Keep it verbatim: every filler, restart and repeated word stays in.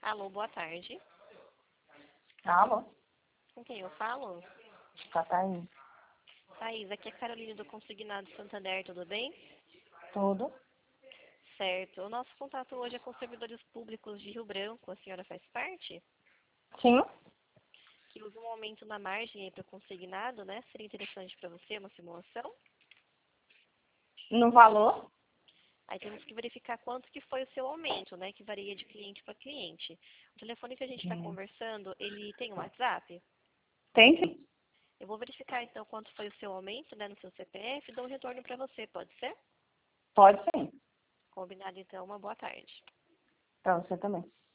Alô, boa tarde. Alô? Com quem eu falo? Tá, tá aí. Thaís, aqui é a Carolina do Consignado Santander, tudo bem? Tudo? Certo. O nosso contato hoje é com servidores públicos de Rio Branco. A senhora faz parte? Sim? Que usa um aumento na margem para o consignado, né? Seria interessante para você uma simulação? No valor? Aí temos que verificar quanto que foi o seu aumento, né? Que varia de cliente para cliente. O telefone que a gente está Hum. conversando, ele tem um WhatsApp? Tem sim. Eu vou verificar então quanto foi o seu aumento, né, no seu C P F e dou um retorno para você, pode ser? Pode sim. Combinado então, uma boa tarde. Pra você também.